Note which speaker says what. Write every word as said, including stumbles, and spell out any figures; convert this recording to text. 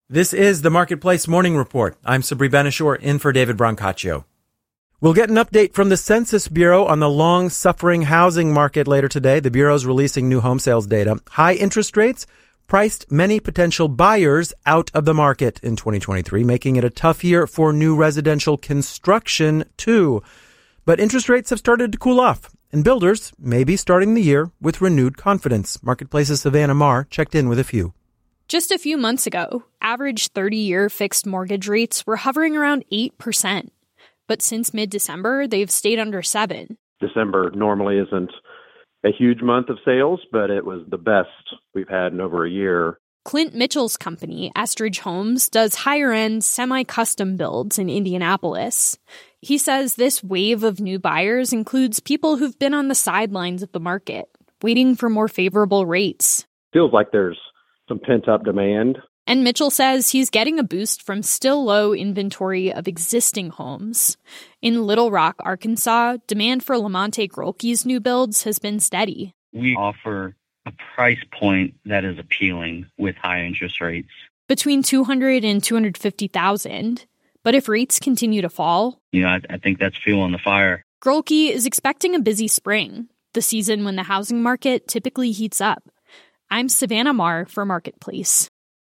Speaker 1: This is the Marketplace Morning Report. I'm Sabri Benishore, in for David Brancaccio. We'll get an update from the Census Bureau on the long-suffering housing market later today. The Bureau's releasing new home sales data. High interest rates priced many potential buyers out of the market in twenty twenty-three, making it a tough year for new residential construction, too. But interest rates have started to cool off, and builders may be starting the year with renewed confidence. Marketplace's Savannah Marr checked in with a few.
Speaker 2: Just a few months ago, average thirty-year fixed mortgage rates were hovering around eight percent. But since mid-December, they've stayed under seven.
Speaker 3: December normally isn't a huge month of sales, but it was the best we've had in over a year.
Speaker 2: Clint Mitchell's company, Estridge Homes, does higher-end, semi-custom builds in Indianapolis. He says this wave of new buyers includes people who've been on the sidelines of the market, waiting for more favorable rates.
Speaker 3: Feels like there's some pent-up demand.
Speaker 2: And Mitchell says he's getting a boost from still low inventory of existing homes. In Little Rock, Arkansas, demand for Lamonte Grolke's new builds has been steady.
Speaker 4: We offer a price point that is appealing with high interest rates.
Speaker 2: Between two hundred thousand dollars and two hundred fifty thousand dollars. But if rates continue to fall,
Speaker 4: you know, I, I think that's fuel on the fire.
Speaker 2: Grolke is expecting a busy spring, the season when the housing market typically heats up. I'm Savannah Marr for Marketplace.